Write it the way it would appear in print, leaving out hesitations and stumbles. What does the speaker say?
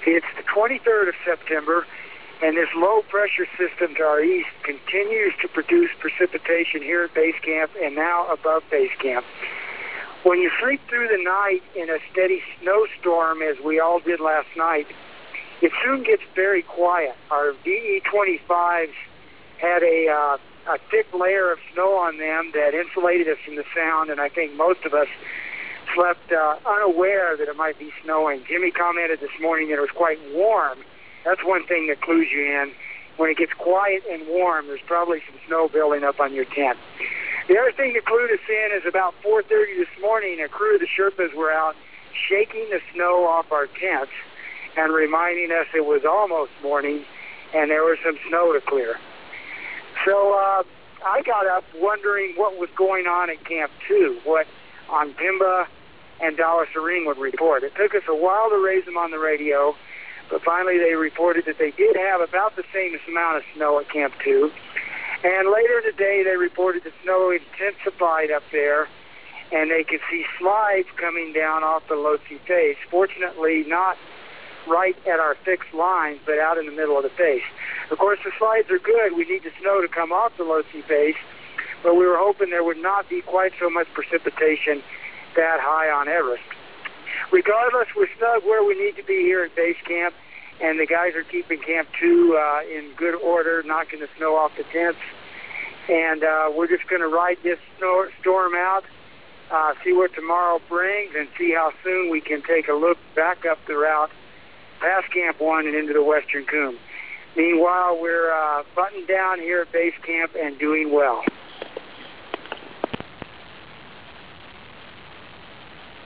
It's the 23rd of September, and this low-pressure system to our east continues to produce precipitation here at base camp and now above base camp. When you sleep through the night in a steady snowstorm, as we all did last night, it soon gets very quiet. Our VE-25s had a thick layer of snow on them that insulated us from the sound, and I think most of us slept unaware that it might be snowing. Jimmy commented this morning that it was quite warm. That's one thing that clues you in. When it gets quiet and warm, there's probably some snow building up on your tent. The other thing that clued us in is about 4:30 this morning, a crew of the Sherpas were out shaking the snow off our tents and reminding us it was almost morning and there was some snow to clear. So I got up wondering what was going on at Camp 2, what Onpimba and Dallas Ring would report. It took us a while to raise them on the radio, but finally they reported that they did have about the same amount of snow at Camp 2. And later today they reported the snow intensified up there, and they could see slides coming down off the Lhotse face. Fortunately, not right at our fixed lines, but out in the middle of the face. Of course, the slides are good. We need the snow to come off the Lhotse face, but we were hoping there would not be quite so much precipitation that high on Everest. Regardless, we're snug where we need to be here at base camp, and the guys are keeping Camp 2 in good order, knocking the snow off the tents. And we're just going to ride this storm out, see what tomorrow brings, and see how soon we can take a look back up the route past Camp 1 and into the Western Coombe. Meanwhile, we're buttoned down here at base camp and doing well.